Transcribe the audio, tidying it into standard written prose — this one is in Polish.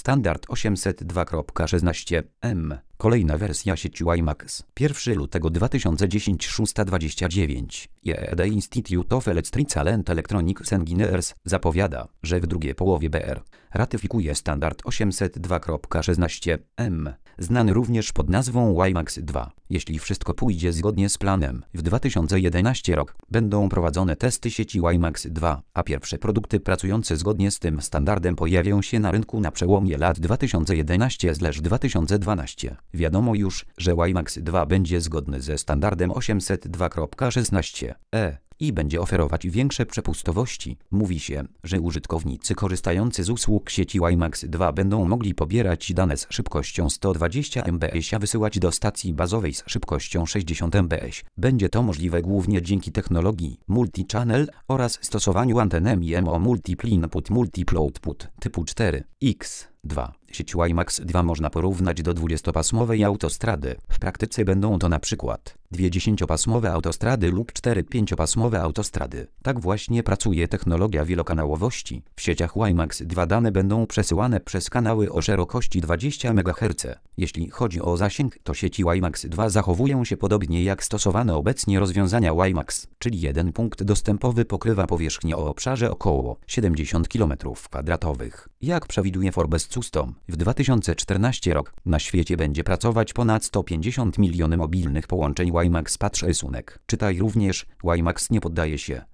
standard 802.16m. Kolejna wersja sieci WiMAX. 1 lutego 2010 6:29. The Institute of Electrical and Electronics Engineers zapowiada, że w drugiej połowie BR ratyfikuje standard 802.16m, znany również pod nazwą WiMAX 2. Jeśli wszystko pójdzie zgodnie z planem, w 2011 rok będą prowadzone testy sieci WiMAX 2, a pierwsze produkty pracujące zgodnie z tym standardem pojawią się na rynku na przełomie lat 2011-2012. Wiadomo już, że WiMAX 2 będzie zgodny ze standardem 802.16e i będzie oferować większe przepustowości. Mówi się, że użytkownicy korzystający z usług sieci WiMAX 2 będą mogli pobierać dane z szybkością 120 mbps, a wysyłać do stacji bazowej z szybkością 60 mbps. Będzie to możliwe głównie dzięki technologii multi-channel oraz stosowaniu anten MIMO Multiple Input Multiple Output typu 4x2. Sieć WiMAX 2 można porównać do 20-pasmowej autostrady. W praktyce będą to na przykład dwie 10-pasmowe autostrady lub 4 5-pasmowe autostrady. Tak właśnie pracuje technologia wielokanałowości. W sieciach WiMAX 2 dane będą przesyłane przez kanały o szerokości 20 MHz. Jeśli chodzi o zasięg, to sieci WiMAX 2 zachowują się podobnie jak stosowane obecnie rozwiązania WiMAX, czyli jeden punkt dostępowy pokrywa powierzchnię o obszarze około 70 km². Jak przewiduje Forbes Custom, w 2014 rok na świecie będzie pracować ponad 150 milionów mobilnych połączeń WiMAX. Patrz rysunek. Czytaj również, WiMAX nie poddaje się.